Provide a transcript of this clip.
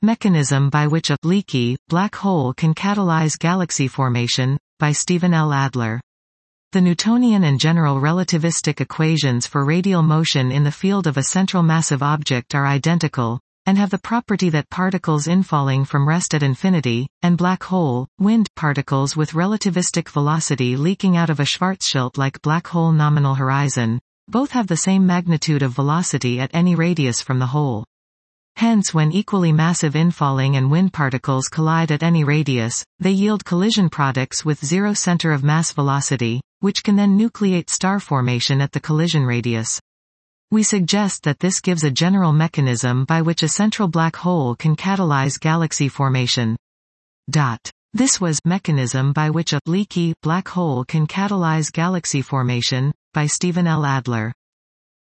Mechanism by which a leaky black hole can catalyze galaxy formation, by Stephen L. Adler. The Newtonian and general relativistic equations for radial motion in the field of a central massive object are identical, and have the property that particles infalling from rest at infinity, and black hole, wind particles with relativistic velocity leaking out of a Schwarzschild-like black hole nominal horizon, both have the same magnitude of velocity at any radius from the hole. Hence, when equally massive infalling and wind particles collide at any radius, they yield collision products with zero center of mass velocity, which can then nucleate star formation at the collision radius. We suggest that this gives a general mechanism by which a central black hole can catalyze galaxy formation. This was Mechanism by which a leaky black hole can catalyze galaxy formation, by Stephen L. Adler.